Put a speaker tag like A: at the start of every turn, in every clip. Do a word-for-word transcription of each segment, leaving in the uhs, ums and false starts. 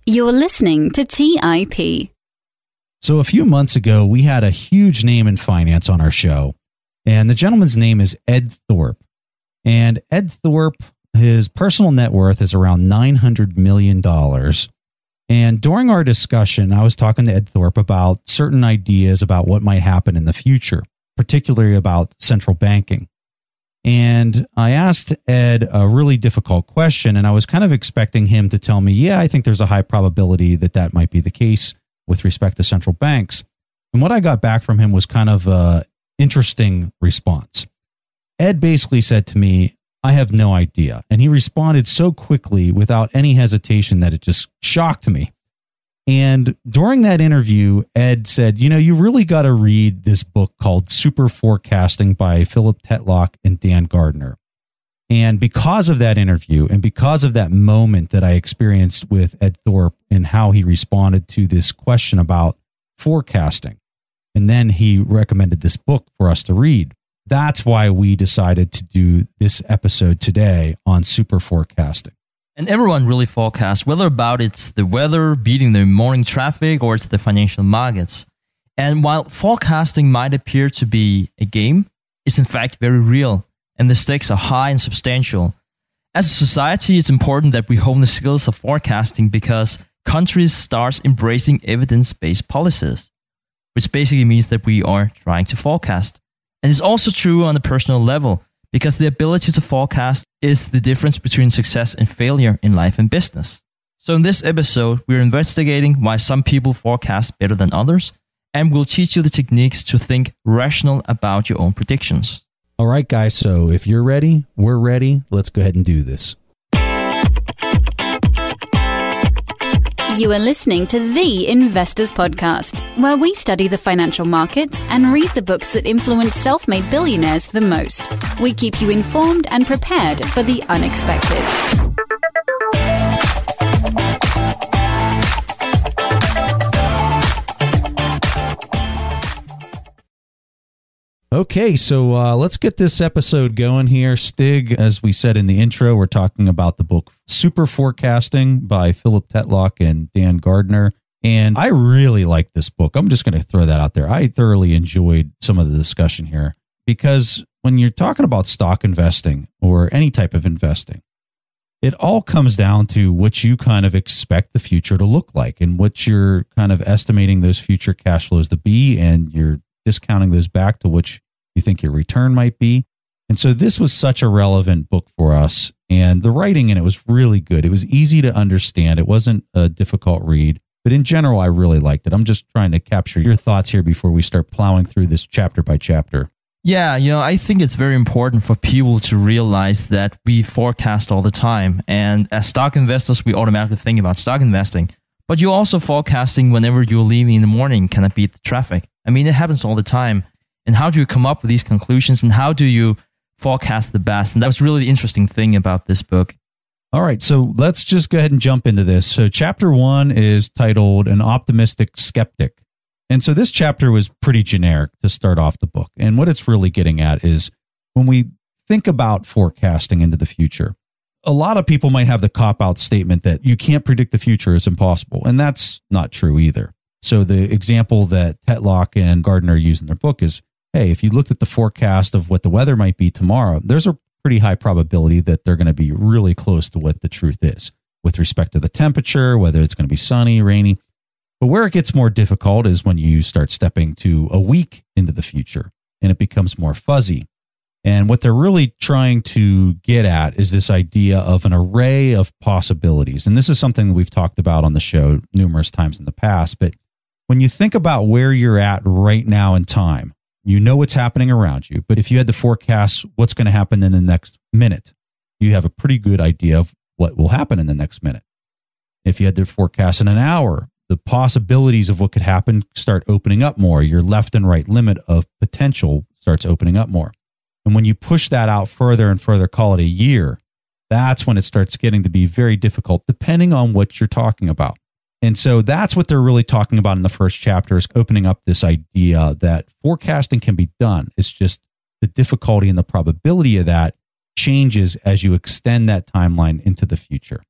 A: You're listening to T I P.
B: So a few months ago, we had a huge name in finance on our show, and the gentleman's name is Ed Thorp. And Ed Thorp, his personal net worth is around nine hundred million dollars. And during our discussion, I was talking to Ed Thorp about certain ideas about what might happen in the future, particularly about central banking. And I asked Ed a really difficult question, and I was kind of expecting him to tell me, yeah, I think there's a high probability that that might be the case with respect to central banks. And what I got back from him was kind of an interesting response. Ed basically said to me, I have no idea. And he responded so quickly without any hesitation that it just shocked me. And during that interview, Ed said, you know, you really got to read this book called Super Forecasting by Philip Tetlock and Dan Gardner. And because of that interview and because of that moment that I experienced with Ed Thorp and how he responded to this question about forecasting, and then he recommended this book for us to read. That's why we decided to do this episode today on super forecasting.
C: And everyone really forecasts, whether about it's the weather, beating the morning traffic, or it's the financial markets. And while forecasting might appear to be a game, it's in fact very real, and the stakes are high and substantial. As a society, it's important that we hone the skills of forecasting because countries start embracing evidence-based policies, which basically means that we are trying to forecast. And it's also true on a personal level, because the ability to forecast is the difference between success and failure in life and business. So in this episode, we're investigating why some people forecast better than others, and we'll teach you the techniques to think rational about your own predictions.
B: All right, guys, so if you're ready, we're ready. Let's go ahead and do this.
A: You are listening to The Investors Podcast, where we study the financial markets and read the books that influence self-made billionaires the most. We keep you informed and prepared for the unexpected.
B: Okay, so uh, let's get this episode going here. Stig, as we said in the intro, we're talking about the book Super Forecasting by Philip Tetlock and Dan Gardner. And I really like this book. I'm just going to throw that out there. I thoroughly enjoyed some of the discussion here because when you're talking about stock investing or any type of investing, it all comes down to what you kind of expect the future to look like and what you're kind of estimating those future cash flows to be, and you're discounting those back to which you think your return might be. And so this was such a relevant book for us, and the writing in it was really good. It was easy to understand. It wasn't a difficult read, but in general, I really liked it. I'm just trying to capture your thoughts here before we start plowing through this chapter by chapter.
C: Yeah, you know, I think it's very important for people to realize that we forecast all the time. And as stock investors, we automatically think about stock investing. But you're also forecasting whenever you're leaving in the morning, can it beat the traffic? I mean, it happens all the time. And how do you come up with these conclusions, and how do you forecast the best? And that was really the interesting thing about this book.
B: All right, so let's just go ahead and jump into this. So chapter one is titled An Optimistic Skeptic. And so this chapter was pretty generic to start off the book. And what it's really getting at is when we think about forecasting into the future, a lot of people might have the cop-out statement that you can't predict the future, it's impossible. And that's not true either. So the example that Tetlock and Gardner use in their book is, hey, if you looked at the forecast of what the weather might be tomorrow, there's a pretty high probability that they're going to be really close to what the truth is with respect to the temperature, whether it's going to be sunny, rainy. But where it gets more difficult is when you start stepping to a week into the future and it becomes more fuzzy. And what they're really trying to get at is this idea of an array of possibilities. And this is something that we've talked about on the show numerous times in the past. But when you think about where you're at right now in time, you know what's happening around you. But if you had to forecast what's going to happen in the next minute, you have a pretty good idea of what will happen in the next minute. If you had to forecast in an hour, the possibilities of what could happen start opening up more. Your left and right limit of potential starts opening up more. And when you push that out further and further, call it a year, that's when it starts getting to be very difficult, depending on what you're talking about. And so that's what they're really talking about in the first chapter, is opening up this idea that forecasting can be done. It's just the difficulty and the probability of that changes as you extend that timeline into the future.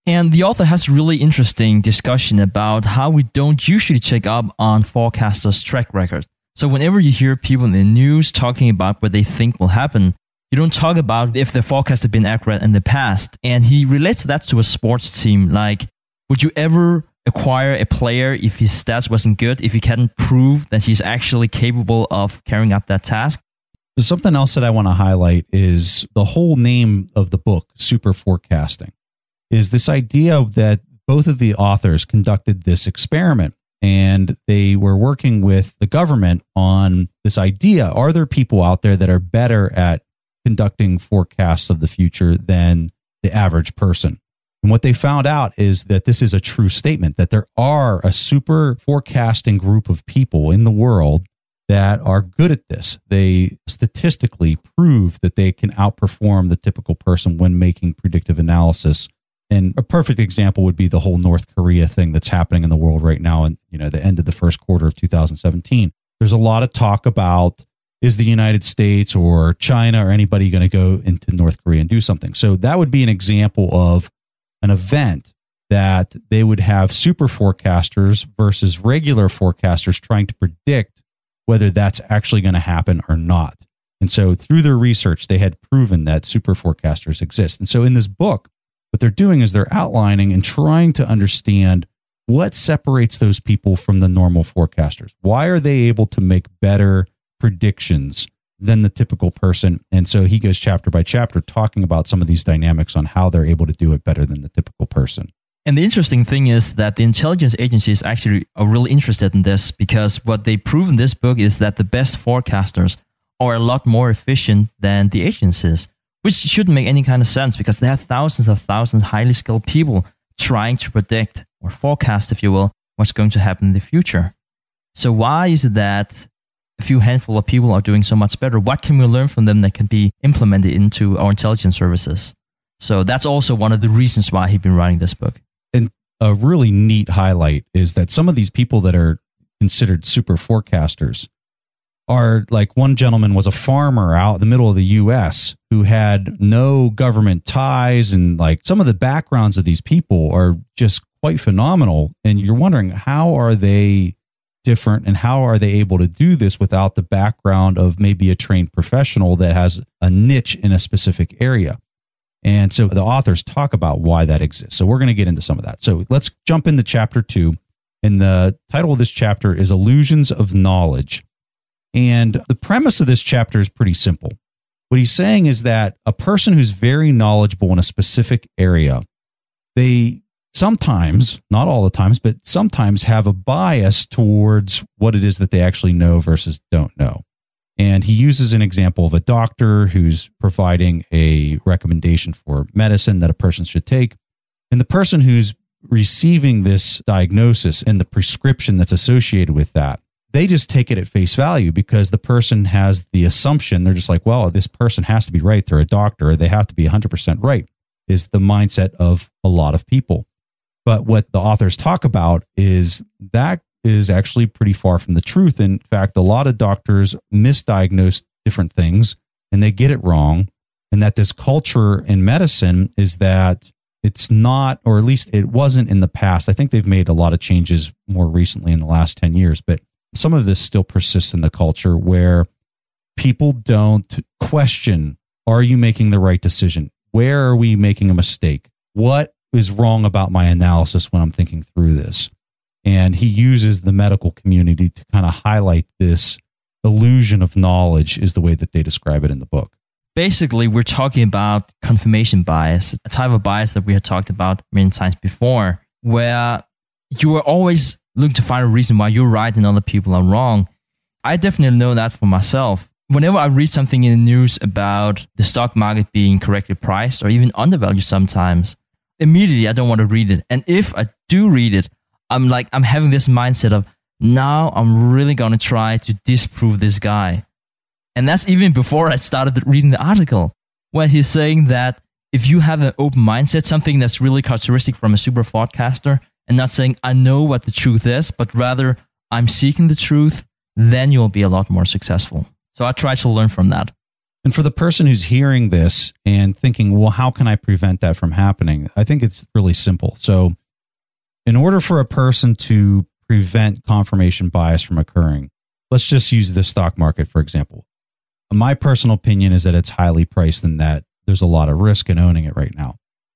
C: And the author has a really interesting discussion about how we don't usually check up on forecasters' track record. So whenever you hear people in the news talking about what they think will happen, you don't talk about if the forecast has been accurate in the past. And he relates that to a sports team. Like, would you ever acquire a player if his stats wasn't good, if he can't prove that he's actually capable of carrying out that task?
B: Something else that I want to highlight is the whole name of the book, Super Forecasting, is this idea that both of the authors conducted this experiment, and they were working with the government on this idea. Are there people out there that are better at conducting forecasts of the future than the average person? And what they found out is that this is a true statement, that there are a super forecasting group of people in the world that are good at this. They statistically prove that they can outperform the typical person when making predictive analysis. And a perfect example would be the whole North Korea thing that's happening in the world right now, and you know, the end of the first quarter of two thousand seventeen. There's a lot of talk about, is the United States or China or anybody going to go into North Korea and do something? So that would be an example of an event that they would have super forecasters versus regular forecasters trying to predict whether that's actually going to happen or not. And so through their research, they had proven that super forecasters exist. And so in this book, what they're doing is they're outlining and trying to understand what separates those people from the normal forecasters. Why are they able to make better predictions than the typical person? And so he goes chapter by chapter talking about some of these dynamics on how they're able to do it better than the typical person.
C: And the interesting thing is that the intelligence agencies actually are really interested in this, because what they prove in this book is that the best forecasters are a lot more efficient than the agencies, which shouldn't make any kind of sense because they have thousands of thousands of highly skilled people trying to predict or forecast, if you will, what's going to happen in the future. So why is it that a few handful of people are doing so much better? What can we learn from them that can be implemented into our intelligence services? So that's also one of the reasons why he's been writing this book.
B: And a really neat highlight is that some of these people that are considered super forecasters are, like, one gentleman was a farmer out in the middle of the U S who had no government ties, and like some of the backgrounds of these people are just quite phenomenal. And you're wondering, how are they different and how are they able to do this without the background of maybe a trained professional that has a niche in a specific area? And so the authors talk about why that exists. So we're going to get into some of that. So let's jump into chapter two. And the title of this chapter is Illusions of Knowledge. And the premise of this chapter is pretty simple. What he's saying is that a person who's very knowledgeable in a specific area, they sometimes, not all the times, but sometimes have a bias towards what it is that they actually know versus don't know. And he uses an example of a doctor who's providing a recommendation for medicine that a person should take. And the person who's receiving this diagnosis and the prescription that's associated with that, they just take it at face value because the person has the assumption. They're just like, well, this person has to be right. They're a doctor. They have to be one hundred percent right, is the mindset of a lot of people. But what the authors talk about is that is actually pretty far from the truth. In fact, a lot of doctors misdiagnose different things and they get it wrong. And that this culture in medicine is that it's not, or at least it wasn't in the past. I think they've made a lot of changes more recently in the last ten years, but some of this still persists in the culture where people don't question, are you making the right decision? Where are we making a mistake? What is wrong about my analysis when I'm thinking through this? And he uses the medical community to kind of highlight this illusion of knowledge, is the way that they describe it in the book.
C: Basically, we're talking about confirmation bias, a type of bias that we had talked about many times before, where you are always looking to find a reason why you're right and other people are wrong. I definitely know that for myself. Whenever I read something in the news about the stock market being correctly priced or even undervalued sometimes, immediately I don't want to read it. And if I do read it, I'm like, I'm having this mindset of, now I'm really going to try to disprove this guy. And that's even before I started reading the article, where he's saying that if you have an open mindset, something that's really characteristic from a super forecaster, and not saying, I know what the truth is, but rather I'm seeking the truth, then you'll be a lot more successful. So I try to learn from that.
B: And for the person who's hearing this and thinking, well, how can I prevent that from happening? I think it's really simple. So in order for a person to prevent confirmation bias from occurring, let's just use the stock market, for example. My personal opinion is that it's highly priced and that there's a lot of risk in owning it right now.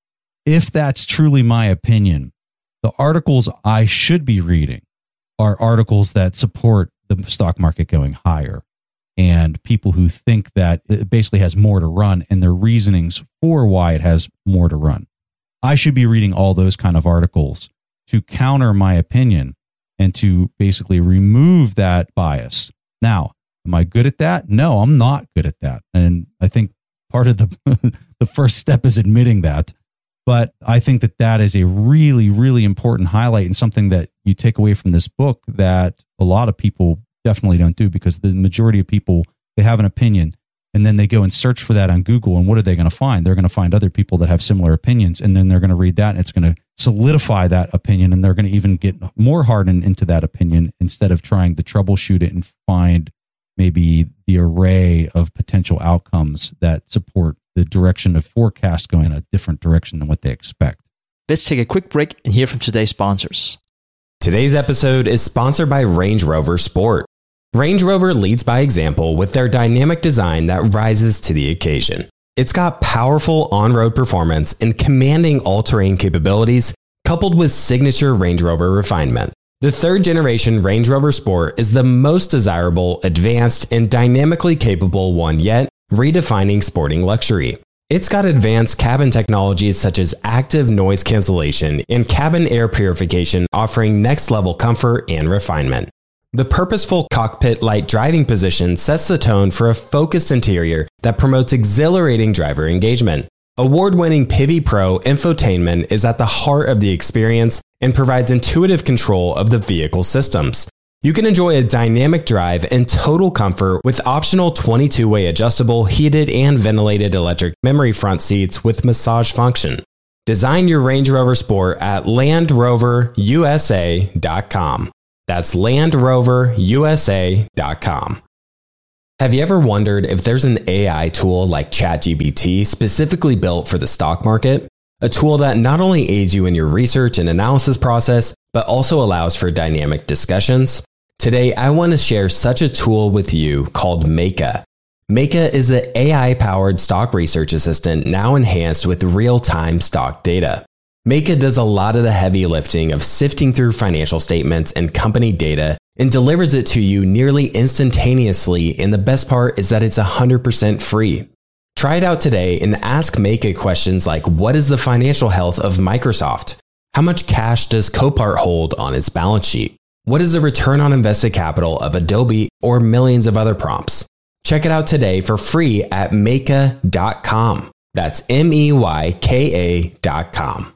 B: If that's truly my opinion, the articles I should be reading are articles that support the stock market going higher, and people who think that it basically has more to run and their reasonings for why it has more to run. I should be reading all those kind of articles to counter my opinion and to basically remove that bias. Now, am I good at that? No, I'm not good at that. And I think part of the the first step is admitting that. But I think that that is a really, really important highlight and something that you take away from this book that a lot of people definitely don't do, because the majority of people, they have an opinion and then they go and search for that on Google. And what are they going to find? They're going to find other people that have similar opinions. And then they're going to read that and it's going to solidify that opinion. And they're going to even get more hardened into that opinion instead of trying to troubleshoot it and find maybe the array of potential outcomes that support the direction of forecast going in a different direction than what they expect.
D: Let's take a quick break and hear from today's sponsors.
E: Today's episode is sponsored by Range Rover Sport. Range Rover leads by example with their dynamic design that rises to the occasion. It's got powerful on-road performance and commanding all-terrain capabilities, coupled with signature Range Rover refinement. The third generation Range Rover Sport is the most desirable, advanced, and dynamically capable one yet, redefining sporting luxury. It's got advanced cabin technologies such as active noise cancellation and cabin air purification, offering next-level comfort and refinement. The purposeful cockpit-like driving position sets the tone for a focused interior that promotes exhilarating driver engagement. Award-winning Pivi Pro infotainment is at the heart of the experience and provides intuitive control of the vehicle systems. You can enjoy a dynamic drive and total comfort with optional twenty-two way adjustable, heated and ventilated electric memory front seats with massage function. Design your Range Rover Sport at land rover u s a dot com. That's land rover u s a dot com. Have you ever wondered if there's an A I tool like ChatGPT specifically built for the stock market? A tool that not only aids you in your research and analysis process, but also allows for dynamic discussions? Today, I want to share such a tool with you called Meyka. Meyka is the A I-powered stock research assistant now enhanced with real-time stock data. Meyka does a lot of the heavy lifting of sifting through financial statements and company data and delivers it to you nearly instantaneously, and the best part is that it's one hundred percent free. Try it out today and ask Meyka questions like, what is the financial health of Microsoft? How much cash does Copart hold on its balance sheet? What is the return on invested capital of Adobe, or millions of other prompts? Check it out today for free at meyka dot com. That's M E Y K A dot com.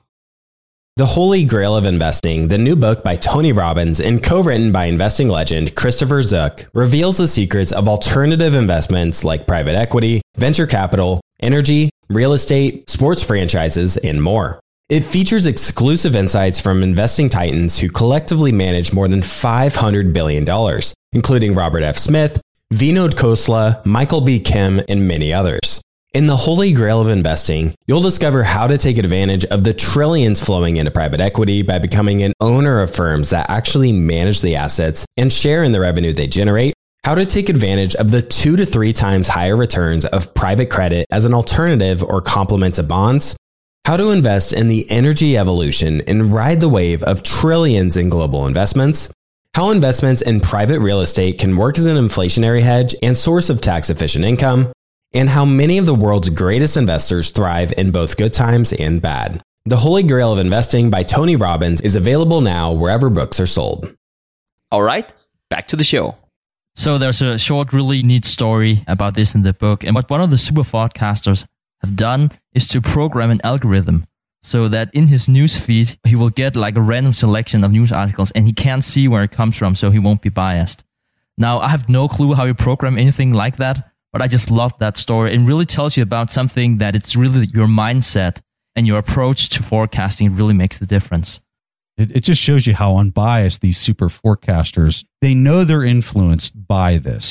E: The Holy Grail of Investing, the new book by Tony Robbins and co-written by investing legend Christopher Zook, reveals the secrets of alternative investments like private equity, venture capital, energy, real estate, sports franchises, and more. It features exclusive insights from investing titans who collectively manage more than five hundred billion dollars, including Robert F. Smith, Vinod Khosla, Michael B. Kim, and many others. In the Holy Grail of Investing, you'll discover how to take advantage of the trillions flowing into private equity by becoming an owner of firms that actually manage the assets and share in the revenue they generate, how to take advantage of the two to three times higher returns of private credit as an alternative or complement to bonds, how to invest in the energy evolution and ride the wave of trillions in global investments, how investments in private real estate can work as an inflationary hedge and source of tax-efficient income, and how many of the world's greatest investors thrive in both good times and bad. The Holy Grail of Investing by Tony Robbins is available now wherever books are sold.
D: All right, back to the show.
C: So there's a short, really neat story about this in the book. And what one of the super podcasters have done is to program an algorithm so that in his news feed, he will get like a random selection of news articles and he can't see where it comes from, so he won't be biased. Now, I have no clue how you program anything like that, but I just love that story. It really tells you about something that it's really your mindset and your approach to forecasting really makes the difference.
B: It, it just shows you how unbiased these super forecasters, they know they're influenced by this.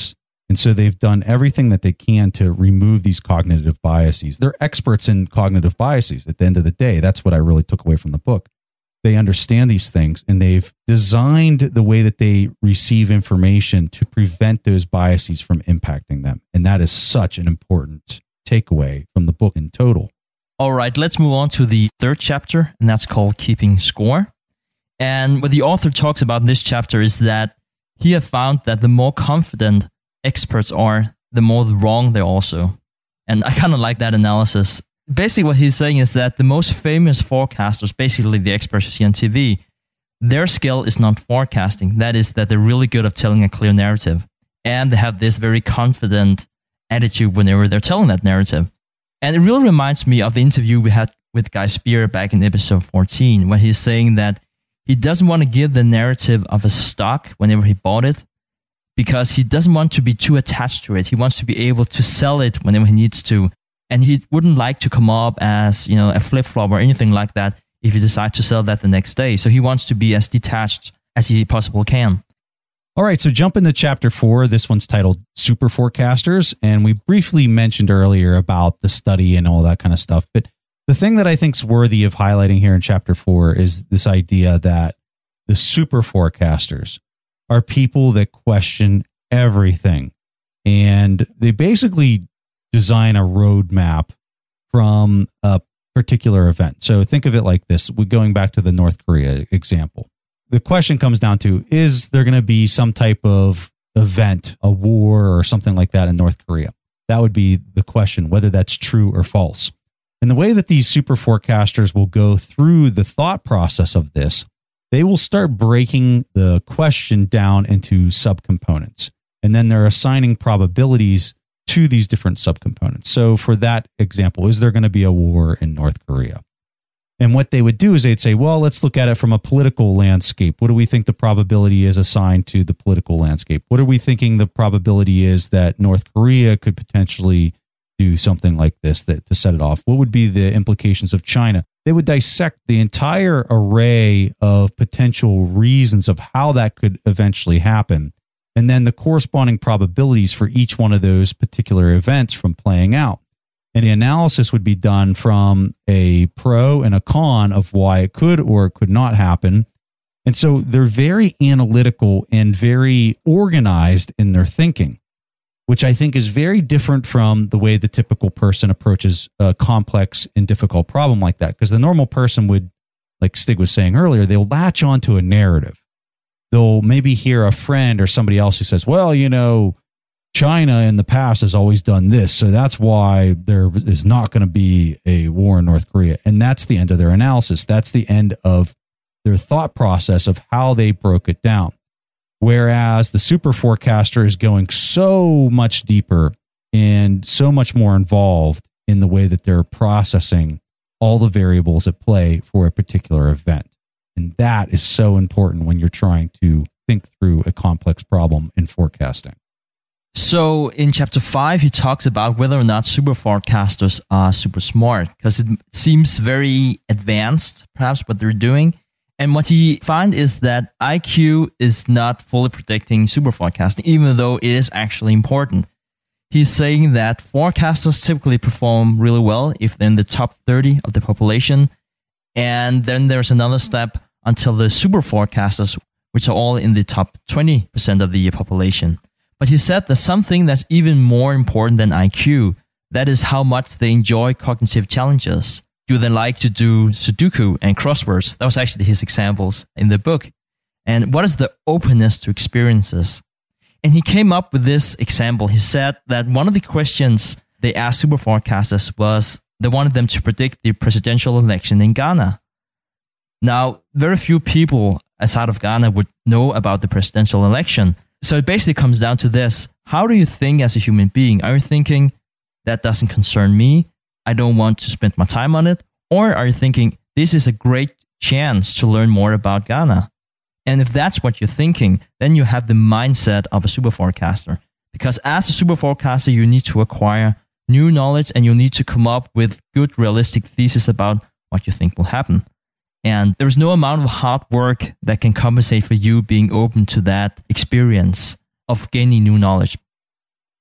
B: And so they've done everything that they can to remove these cognitive biases. They're experts in cognitive biases at the end of the day. That's what I really took away from the book. They understand these things, and they've designed the way that they receive information to prevent those biases from impacting them. And that is such an important takeaway from the book in total.
C: All right, let's move on to the third chapter, and that's called Keeping Score. And what the author talks about in this chapter is that he has found that the more confident experts are, the more wrong they're also. And I kind of like that analysis. Basically, what he's saying is that the most famous forecasters, basically the experts you see on T V, their skill is not forecasting. That is, that they're really good at telling a clear narrative. And they have this very confident attitude whenever they're telling that narrative. And it really reminds me of the interview we had with Guy Spier back in episode fourteen, where he's saying that he doesn't want to give the narrative of a stock whenever he bought it, because he doesn't want to be too attached to it. He wants to be able to sell it whenever he needs to. And he wouldn't like to come up as, you know, a flip-flop or anything like that if he decides to sell that the next day. So he wants to be as detached as he possibly can.
B: All right, so jump into chapter four. This one's titled Super Forecasters. And we briefly mentioned earlier about the study and all that kind of stuff. But the thing that I think is worthy of highlighting here in chapter four is this idea that the super forecasters are people that question everything. And they basically design a roadmap from a particular event. So think of it like this. We're going back to the North Korea example. The question comes down to, is there going to be some type of event, a war or something like that in North Korea? That would be the question, whether that's true or false. And the way that these super forecasters will go through the thought process of this, they will start breaking the question down into subcomponents. And then they're assigning probabilities to these different subcomponents. So for that example, is there going to be a war in North Korea? And what they would do is they'd say, well, let's look at it from a political landscape. What do we think the probability is assigned to the political landscape? What are we thinking the probability is that North Korea could potentially do something like this that, to set it off? What would be the implications of China? They would dissect the entire array of potential reasons of how that could eventually happen, and then the corresponding probabilities for each one of those particular events from playing out. And the analysis would be done from a pro and a con of why it could or could not happen. And so they're very analytical and very organized in their thinking, which I think is very different from the way the typical person approaches a complex and difficult problem like that. Because the normal person would, like Stig was saying earlier, they'll latch onto a narrative. They'll maybe hear a friend or somebody else who says, well, you know, China in the past has always done this, so that's why there is not going to be a war in North Korea. And that's the end of their analysis. That's the end of their thought process of how they broke it down. Whereas the super forecaster is going so much deeper and so much more involved in the way that they're processing all the variables at play for a particular event. And that is so important when you're trying to think through a complex problem in forecasting.
C: So in chapter five, he talks about whether or not super forecasters are super smart, because it seems very advanced, perhaps, what they're doing. And what he finds is that I Q is not fully predicting super forecasting, even though it is actually important. He's saying that forecasters typically perform really well if they're in the top thirty of the population. And then there's another step until the super forecasters, which are all in the top twenty percent of the population. But he said there's something that's even more important than I Q. That is how much they enjoy cognitive challenges. Do they like to do Sudoku and crosswords? That was actually his examples in the book. And what is the openness to experiences? And he came up with this example. He said that one of the questions they asked super forecasters was they wanted them to predict the presidential election in Ghana. Now, very few people outside of Ghana would know about the presidential election. So it basically comes down to this. How do you think as a human being? Are you thinking, that doesn't concern me, I don't want to spend my time on it? Or are you thinking, this is a great chance to learn more about Ghana? And if that's what you're thinking, then you have the mindset of a super forecaster. Because as a super forecaster, you need to acquire new knowledge and you need to come up with good, realistic thesis about what you think will happen. And there's no amount of hard work that can compensate for you being open to that experience of gaining new knowledge.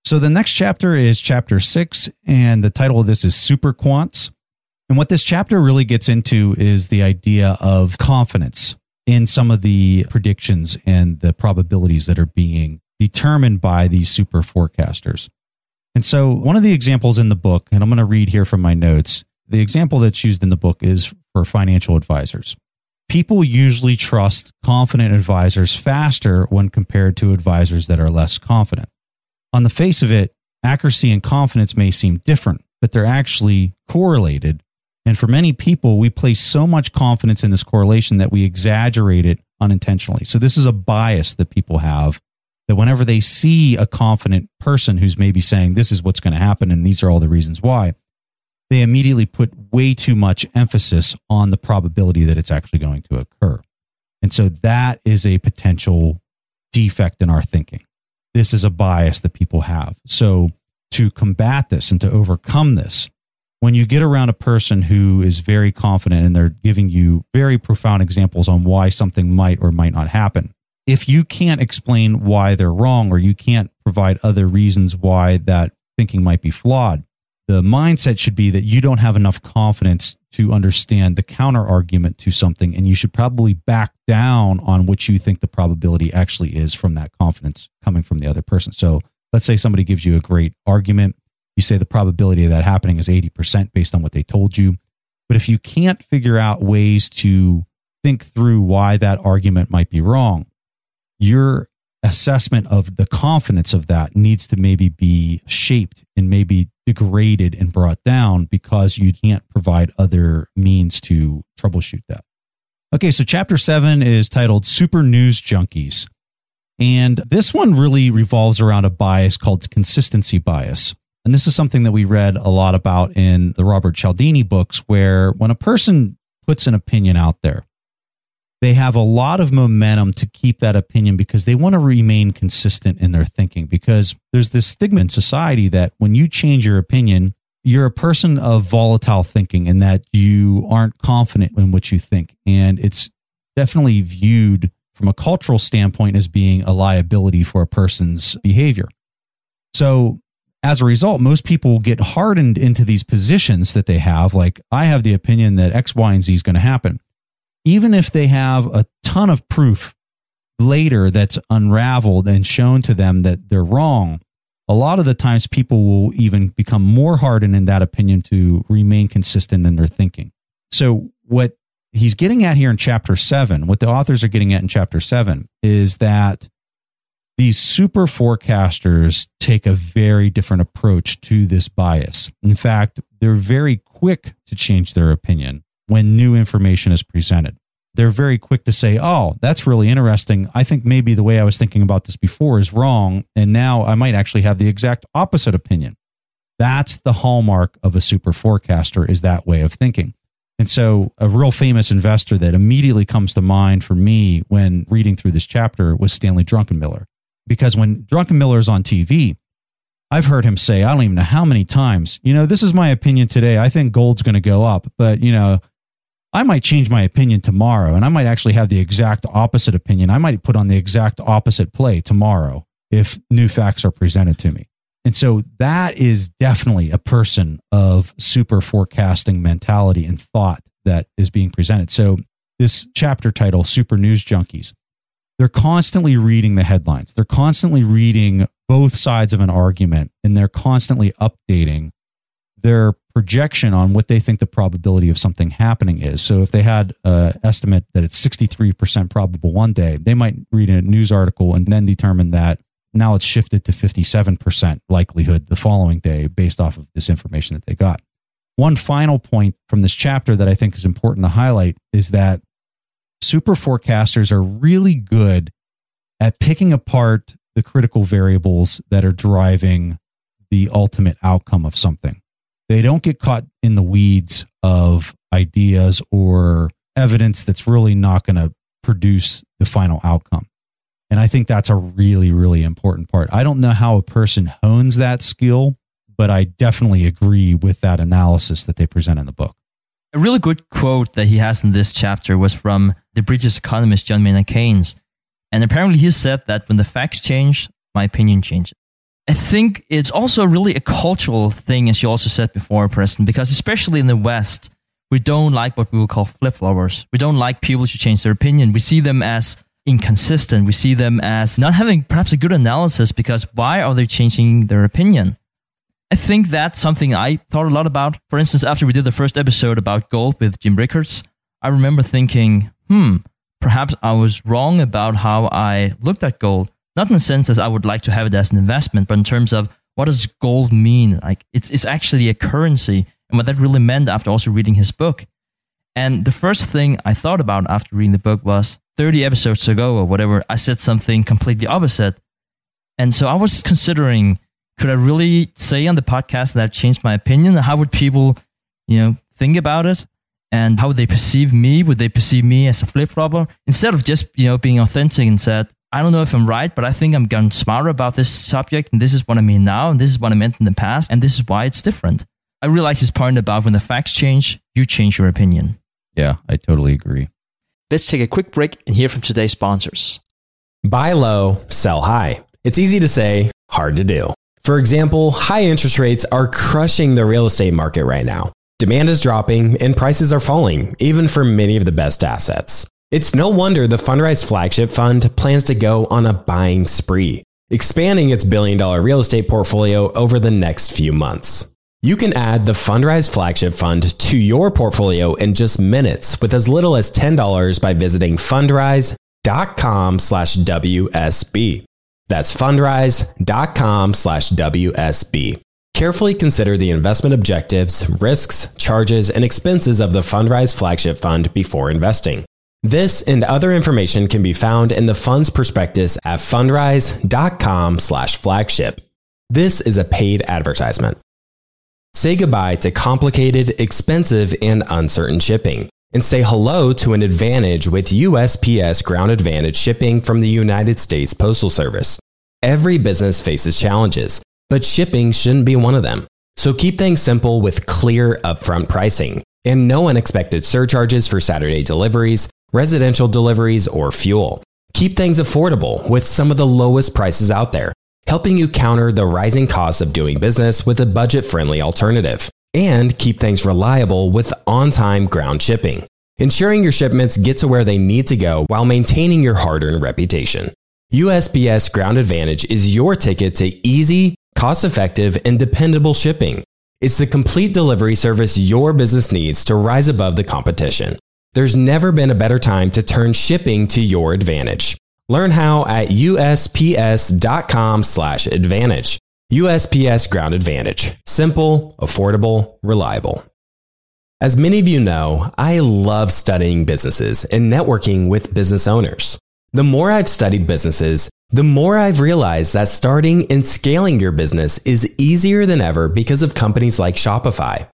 B: So the next chapter is chapter six, and the title of this is Super Quants. And what this chapter really gets into is the idea of confidence in some of the predictions and the probabilities that are being determined by these super forecasters. And so one of the examples in the book, and I'm going to read here from my notes, the example that's used in the book is for financial advisors. People usually trust confident advisors faster when compared to advisors that are less confident. On the face of it, accuracy and confidence may seem different, but they're actually correlated. And for many people, we place so much confidence in this correlation that we exaggerate it unintentionally. So this is a bias that people have, that whenever they see a confident person who's maybe saying, this is what's going to happen and these are all the reasons why, they immediately put way too much emphasis on the probability that it's actually going to occur. And so that is a potential defect in our thinking. This is a bias that people have. So to combat this and to overcome this, when you get around a person who is very confident and they're giving you very profound examples on why something might or might not happen, if you can't explain why they're wrong or you can't provide other reasons why that thinking might be flawed, the mindset should be that you don't have enough confidence to understand the counter argument to something, and you should probably back down on what you think the probability actually is from that confidence coming from the other person. So let's say somebody gives you a great argument. You say the probability of that happening is eighty percent based on what they told you. But if you can't figure out ways to think through why that argument might be wrong, your assessment of the confidence of that needs to maybe be shaped and maybe degraded and brought down because you can't provide other means to troubleshoot that. Okay, so chapter seven is titled Super News Junkies. And this one really revolves around a bias called consistency bias. And this is something that we read a lot about in the Robert Cialdini books, where when a person puts an opinion out there, they have a lot of momentum to keep that opinion because they want to remain consistent in their thinking, because there's this stigma in society that when you change your opinion, you're a person of volatile thinking and that you aren't confident in what you think. And it's definitely viewed from a cultural standpoint as being a liability for a person's behavior. So as a result, most people get hardened into these positions that they have, like, I have the opinion that X, Y, and Z is going to happen. Even if they have a ton of proof later that's unraveled and shown to them that they're wrong, a lot of the times people will even become more hardened in that opinion to remain consistent in their thinking. So what he's getting at here in chapter seven, what the authors are getting at in chapter seven, is that these super forecasters take a very different approach to this bias. In fact, they're very quick to change their opinion when new information is presented. They're very quick to say, oh, that's really interesting. I think maybe the way I was thinking about this before is wrong, and now I might actually have the exact opposite opinion. That's the hallmark of a super forecaster, is that way of thinking. And so a real famous investor that immediately comes to mind for me when reading through this chapter was Stanley Druckenmiller. Because when Druckenmiller is on T V, I've heard him say, I don't even know how many times, you know, this is my opinion today. I think gold's going to go up, but, you know, I might change my opinion tomorrow, and I might actually have the exact opposite opinion. I might put on the exact opposite play tomorrow if new facts are presented to me. And so that is definitely a person of super forecasting mentality and thought that is being presented. So this chapter title, Super News Junkies, they're constantly reading the headlines. They're constantly reading both sides of an argument, and they're constantly updating their projection on what they think the probability of something happening is. So if they had an estimate that it's sixty-three percent probable one day, they might read a news article and then determine that now it's shifted to fifty-seven percent likelihood the following day based off of this information that they got. One final point from this chapter that I think is important to highlight is that super forecasters are really good at picking apart the critical variables that are driving the ultimate outcome of something. They don't get caught in the weeds of ideas or evidence that's really not going to produce the final outcome. And I think that's a really, really important part. I don't know how a person hones that skill, but I definitely agree with that analysis that they present in the book.
C: A really good quote that he has in this chapter was from the British economist John Maynard Keynes. And apparently he said that when the facts change, my opinion changes. I think it's also really a cultural thing, as you also said before, Preston, because especially in the West, we don't like what we would call flip-floppers. We don't like people to change their opinion. We see them as inconsistent. We see them as not having perhaps a good analysis, because why are they changing their opinion? I think that's something I thought a lot about. For instance, after we did the first episode about gold with Jim Rickards, I remember thinking, hmm, perhaps I was wrong about how I looked at gold. Not in the sense as I would like to have it as an investment, but in terms of what does gold mean? Like it's it's actually a currency, and what that really meant after also reading his book. And the first thing I thought about after reading the book was thirty episodes ago or whatever, I said something completely opposite. And so I was considering, could I really say on the podcast that I've changed my opinion? How would people, you know, think about it? And how would they perceive me? Would they perceive me as a flip-flopper? Instead of just, you know, being authentic and said, I don't know if I'm right, but I think I'm getting smarter about this subject, and this is what I mean now, and this is what I meant in the past, and this is why it's different. I really like his point about when the facts change, you change your opinion.
B: Yeah, I totally agree.
D: Let's take a quick break and hear from today's sponsors.
E: Buy low, sell high. It's easy to say, hard to do. For example, high interest rates are crushing the real estate market right now. Demand is dropping and prices are falling, even for many of the best assets. It's no wonder the Fundrise Flagship Fund plans to go on a buying spree, expanding its billion dollar real estate portfolio over the next few months. You can add the Fundrise Flagship Fund to your portfolio in just minutes with as little as ten dollars by visiting fundrise.com slash WSB. That's fundrise.com slash WSB. Carefully consider the investment objectives, risks, charges, and expenses of the Fundrise Flagship Fund before investing. This and other information can be found in the fund's prospectus at fundrise.com slash flagship. This is a paid advertisement. Say goodbye to complicated, expensive, and uncertain shipping, and say hello to an advantage with U S P S Ground Advantage shipping from the United States Postal Service. Every business faces challenges, but shipping shouldn't be one of them. So keep things simple with clear upfront pricing and no unexpected surcharges for Saturday deliveries, residential deliveries, or fuel. Keep things affordable with some of the lowest prices out there, helping you counter the rising costs of doing business with a budget-friendly alternative. And keep things reliable with on-time ground shipping, ensuring your shipments get to where they need to go while maintaining your hard-earned reputation. U S P S Ground Advantage is your ticket to easy, cost-effective, and dependable shipping. It's the complete delivery service your business needs to rise above the competition. There's never been a better time to turn shipping to your advantage. Learn how at usps.com slash advantage. U S P S Ground Advantage. Simple, affordable, reliable. As many of you know, I love studying businesses and networking with business owners. The more I've studied businesses, the more I've realized that starting and scaling your business is easier than ever because of companies like Shopify.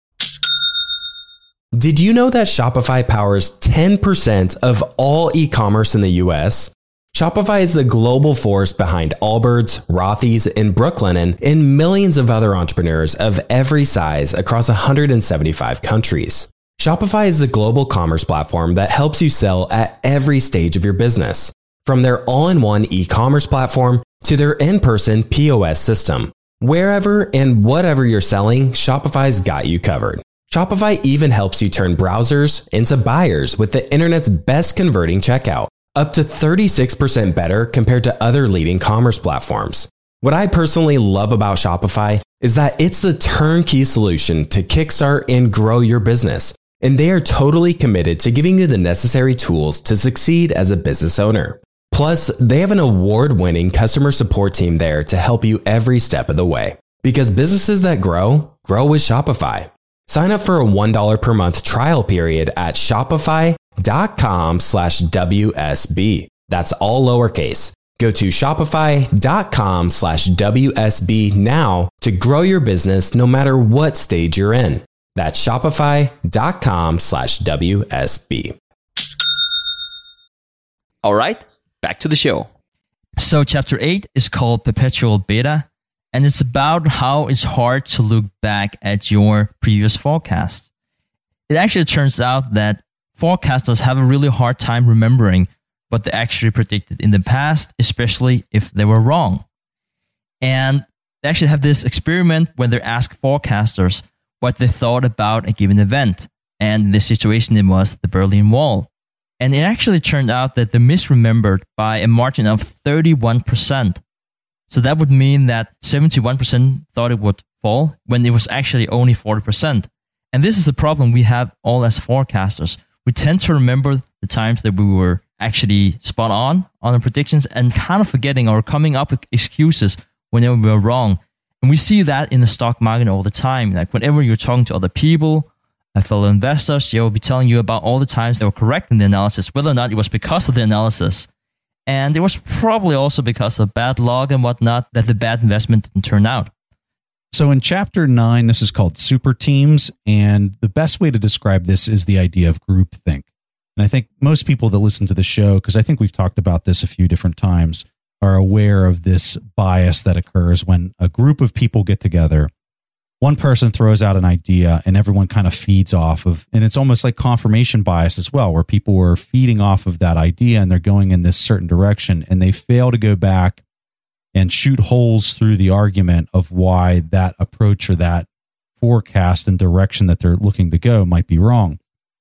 E: Did you know that Shopify powers ten percent of all e-commerce in the U S? Shopify is the global force behind Allbirds, Rothy's, and Brooklinen, and millions of other entrepreneurs of every size across one hundred seventy-five countries. Shopify is the global commerce platform that helps you sell at every stage of your business, from their all-in-one e-commerce platform to their in-person P O S system. Wherever and whatever you're selling, Shopify's got you covered. Shopify even helps you turn browsers into buyers with the internet's best converting checkout, up to thirty-six percent better compared to other leading commerce platforms. What I personally love about Shopify is that it's the turnkey solution to kickstart and grow your business, and they are totally committed to giving you the necessary tools to succeed as a business owner. Plus, they have an award-winning customer support team there to help you every step of the way. Because businesses that grow, grow with Shopify. Sign up for a one dollar per month trial period at shopify.com slash WSB. That's all lowercase. Go to shopify.com slash WSB now to grow your business no matter what stage you're in. That's shopify.com slash WSB.
D: All right, back to the show.
C: So chapter eight is called Perpetual Beta, and it's about how it's hard to look back at your previous forecast. It actually turns out that forecasters have a really hard time remembering what they actually predicted in the past, especially if they were wrong. And they actually have this experiment when they ask forecasters what they thought about a given event. And in this situation, it was the Berlin Wall. And it actually turned out that they misremembered by a margin of thirty-one percent. So that would mean that seventy-one percent thought it would fall when it was actually only forty percent. And this is a problem we have all as forecasters. We tend to remember the times that we were actually spot on on our predictions and kind of forgetting or coming up with excuses whenever we were wrong. And we see that in the stock market all the time. Like whenever you're talking to other people, fellow investors, they will be telling you about all the times they were correct in the analysis, whether or not it was because of the analysis. And it was probably also because of bad luck and whatnot that the bad investment didn't turn out.
B: So in chapter nine, this is called super teams. And the best way to describe this is the idea of groupthink. And I think most people that listen to the show, because I think we've talked about this a few different times, are aware of this bias that occurs when a group of people get together. One person throws out an idea and everyone kind of feeds off of, and it's almost like confirmation bias as well, where people are feeding off of that idea and they're going in this certain direction and they fail to go back and shoot holes through the argument of why that approach or that forecast and direction that they're looking to go might be wrong.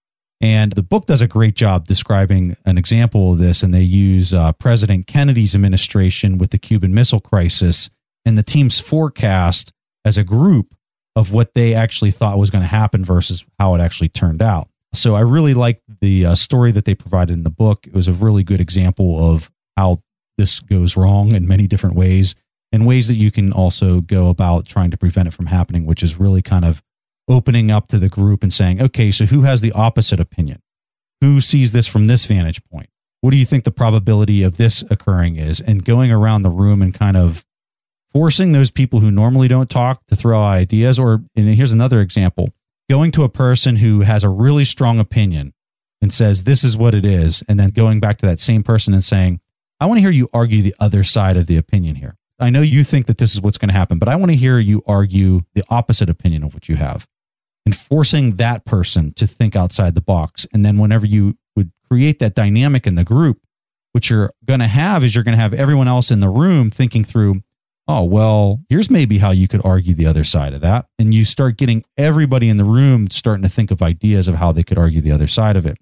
B: And the book does a great job describing an example of this, and they use uh, President Kennedy's administration with the Cuban Missile Crisis and the team's forecast as a group of what they actually thought was going to happen versus how it actually turned out. So I really liked the uh, story that they provided in the book. It was a really good example of how this goes wrong in many different ways, and ways that you can also go about trying to prevent it from happening, which is really kind of opening up to the group and saying, okay, so who has the opposite opinion? Who sees this from this vantage point? What do you think the probability of this occurring is? And going around the room and kind of forcing those people who normally don't talk to throw out ideas. Or, and here's another example, going to a person who has a really strong opinion and says, this is what it is. And then going back to that same person and saying, I want to hear you argue the other side of the opinion here. I know you think that this is what's going to happen, but I want to hear you argue the opposite opinion of what you have. And forcing that person to think outside the box. And then whenever you would create that dynamic in the group, what you're going to have is you're going to have everyone else in the room thinking through, oh, well, here's maybe how you could argue the other side of that. And you start getting everybody in the room starting to think of ideas of how they could argue the other side of it.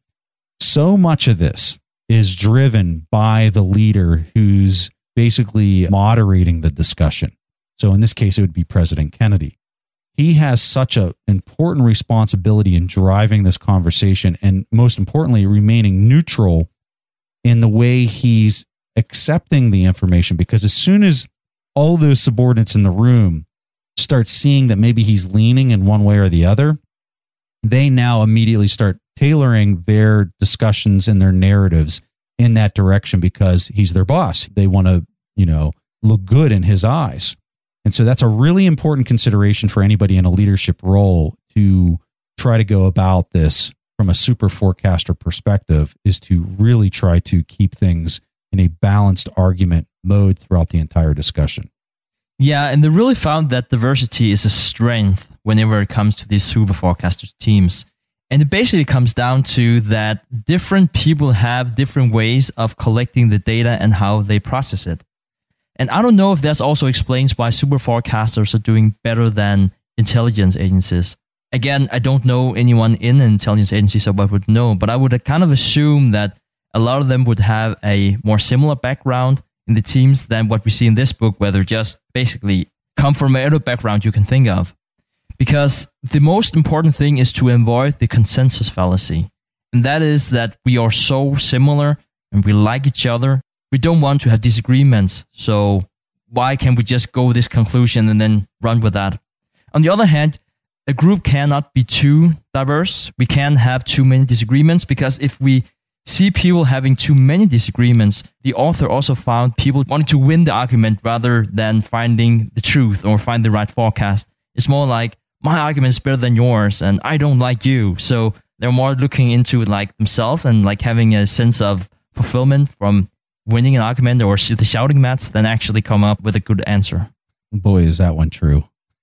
B: So much of this is driven by the leader who's basically moderating the discussion. So in this case, it would be President Kennedy. He has such an important responsibility in driving this conversation and, most importantly, remaining neutral in the way he's accepting the information. Because as soon as all those subordinates in the room start seeing that maybe he's leaning in one way or the other, they now immediately start tailoring their discussions and their narratives in that direction because he's their boss. They want to, you know, look good in his eyes. And so that's a really important consideration for anybody in a leadership role to try to go about this from a super forecaster perspective, is to really try to keep things in a balanced argument mode throughout the entire discussion.
C: Yeah, and they really found that diversity is a strength whenever it comes to these super forecaster teams. And it basically comes down to that different people have different ways of collecting the data and how they process it. And I don't know if that also explains why super forecasters are doing better than intelligence agencies. Again, I don't know anyone in an intelligence agency, so I would know, but I would kind of assume that a lot of them would have a more similar background in the teams than what we see in this book, where they're just basically come from any background you can think of. Because the most important thing is to avoid the consensus fallacy. And that is that we are so similar and we like each other. We don't want to have disagreements. So why can't we just go with this conclusion and then run with that? On the other hand, a group cannot be too diverse. We can't have too many disagreements, because if we see people having too many disagreements, the author also found people wanting to win the argument rather than finding the truth or find the right forecast. It's more like, my argument is better than yours and I don't like you. So they're more looking into like themselves and like having a sense of fulfillment from winning an argument or the shouting match than actually come up with a good answer.
B: Boy, is that one true.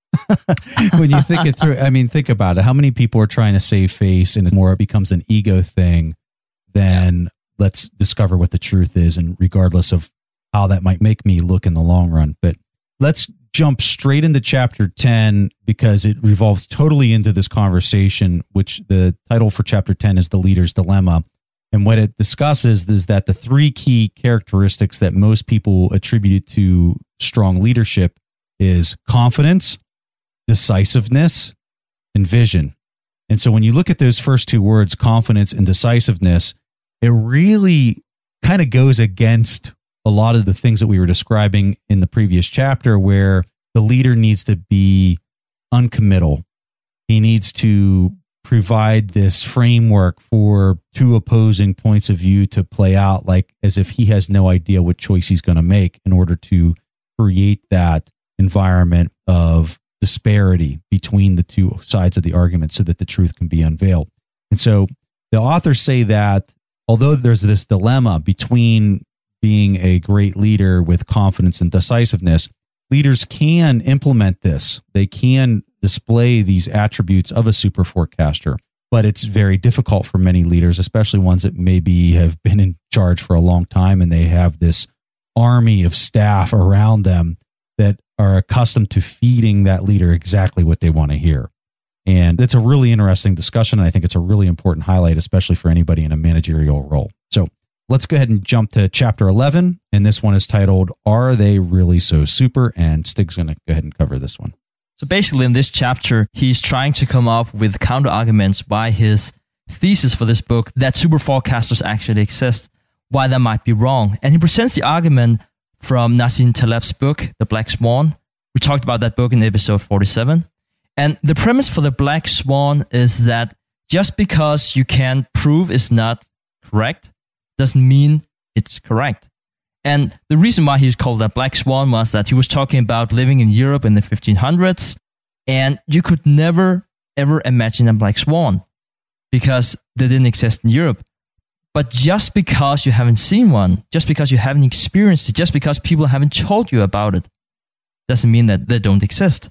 B: When you think it through, I mean, think about it. How many people are trying to save face and it more becomes an ego thing than let's discover what the truth is, and regardless of how that might make me look in the long run. But let's jump straight into chapter ten because it revolves totally into this conversation, which the title for chapter ten is The Leader's Dilemma. And what it discusses is that the three key characteristics that most people attribute to strong leadership is confidence, decisiveness, and vision. And so when you look at those first two words, confidence and decisiveness, it really kind of goes against a lot of the things that we were describing in the previous chapter, where the leader needs to be uncommittal. He needs to provide this framework for two opposing points of view to play out, like as if he has no idea what choice he's going to make, in order to create that environment of disparity between the two sides of the argument so that the truth can be unveiled. And so the authors say that although there's this dilemma between being a great leader with confidence and decisiveness, leaders can implement this. They can display these attributes of a super forecaster, but it's very difficult for many leaders, especially ones that maybe have been in charge for a long time and they have this army of staff around them that are accustomed to feeding that leader exactly what they want to hear. And it's a really interesting discussion, and I think it's a really important highlight, especially for anybody in a managerial role. So let's go ahead and jump to chapter eleven, and this one is titled, Are They Really So Super? And Stig's going to go ahead and cover this one.
C: So basically in this chapter, he's trying to come up with counter-arguments why his thesis for this book, that super forecasters actually exist, why that might be wrong. And he presents the argument from Nassim Taleb's book, The Black Swan. We talked about that book in episode forty-seven. And the premise for The Black Swan is that just because you can prove it's not correct doesn't mean it's correct. And the reason why he's called that Black Swan was that he was talking about living in Europe in the fifteen hundreds, and you could never, ever imagine a black swan because they didn't exist in Europe. But just because you haven't seen one, just because you haven't experienced it, just because people haven't told you about it, doesn't mean that they don't exist.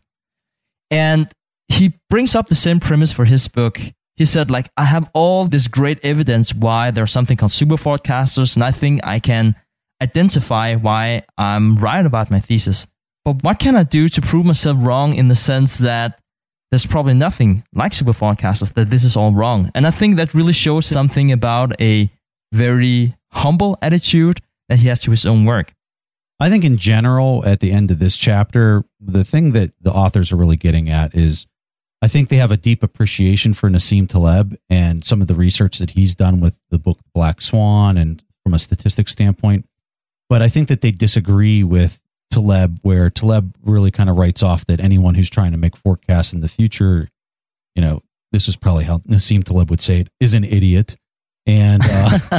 C: And he brings up the same premise for his book. He said, like, I have all this great evidence why there's something called super forecasters, and I think I can identify why I'm right about my thesis. But what can I do to prove myself wrong, in the sense that there's probably nothing like super forecasters, that this is all wrong? And I think that really shows something about a very humble attitude that he has to his own work.
B: I think in general, at the end of this chapter, the thing that the authors are really getting at is, I think they have a deep appreciation for Nassim Taleb and some of the research that he's done with the book Black Swan and from a statistics standpoint. But I think that they disagree with Taleb, where Taleb really kind of writes off that anyone who's trying to make forecasts in the future, you know, this is probably how Nassim Taleb would say it, is an idiot. And, uh,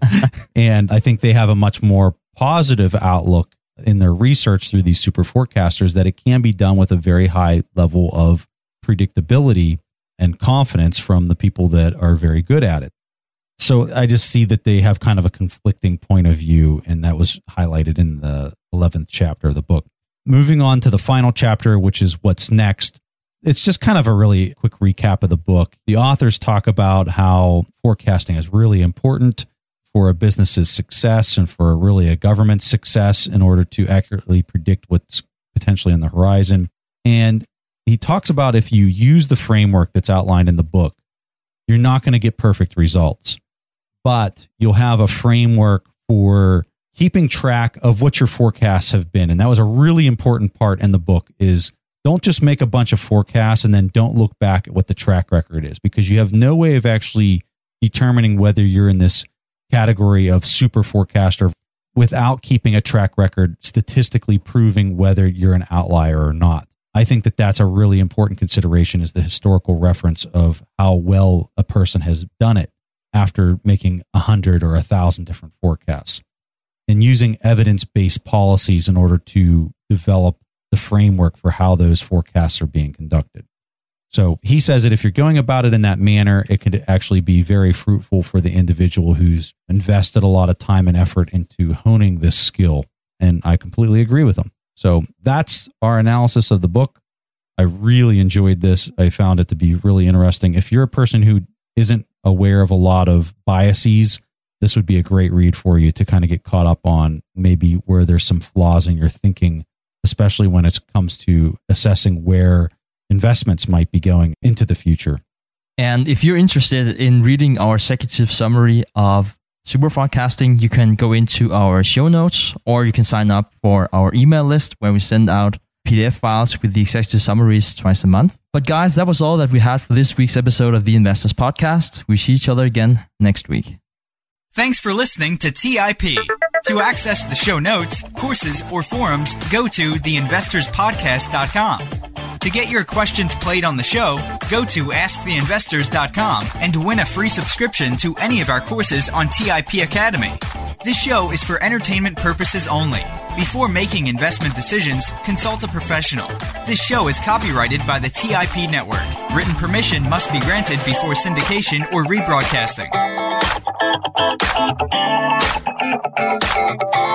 B: and I think they have a much more positive outlook in their research through these super forecasters, that it can be done with a very high level of predictability and confidence from the people that are very good at it. So I just see that they have kind of a conflicting point of view, and that was highlighted in the eleventh chapter of the book. Moving on to the final chapter, which is what's next. It's just kind of a really quick recap of the book. The authors talk about how forecasting is really important for a business's success and for really a government's success in order to accurately predict what's potentially on the horizon. And he talks about, if you use the framework that's outlined in the book, you're not going to get perfect results, but you'll have a framework for keeping track of what your forecasts have been. And that was a really important part in the book, is don't just make a bunch of forecasts and then don't look back at what the track record is, because you have no way of actually determining whether you're in this category of super forecaster without keeping a track record statistically proving whether you're an outlier or not. I think that that's a really important consideration, is the historical reference of how well a person has done it after making a hundred or a thousand different forecasts, and using evidence-based policies in order to develop the framework for how those forecasts are being conducted. So he says that if you're going about it in that manner, it could actually be very fruitful for the individual who's invested a lot of time and effort into honing this skill. And I completely agree with him. So that's our analysis of the book. I really enjoyed this. I found it to be really interesting. If you're a person who isn't aware of a lot of biases, this would be a great read for you to kind of get caught up on maybe where there's some flaws in your thinking especially when it comes to assessing where investments might be going into the future.
C: And if you're interested in reading our executive summary of super forecasting, you can go into our show notes, or you can sign up for our email list where we send out P D F files with the executive summaries twice a month. But guys, that was all that we had for this week's episode of the Investors Podcast. We see each other again next week.
F: Thanks for listening to T I P. To access the show notes, courses, or forums, go to the investors podcast dot com. To get your questions played on the show, go to ask the investors dot com and win a free subscription to any of our courses on T I P Academy. This show is for entertainment purposes only. Before making investment decisions, consult a professional. This show is copyrighted by the T I P Network. Written permission must be granted before syndication or rebroadcasting.